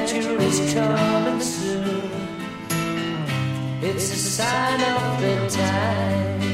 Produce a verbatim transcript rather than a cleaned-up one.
pleasure is coming soon. It's a sign of the time.